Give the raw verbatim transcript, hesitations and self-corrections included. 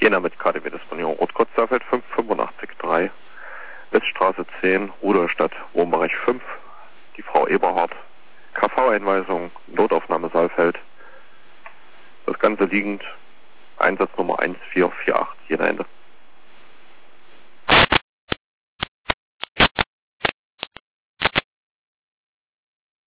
Jena mit K D W-Disponierung Rot-Kotz-Saalfeld fünf fünfundachtzig drei, Weststraße zehn, Rudolstadt, Wohnbereich fünf, die Frau Eberhardt, K V-Einweisung, Notaufnahme Saalfeld, das Ganze liegend, Einsatznummer eins vier vier acht, Jena Ende.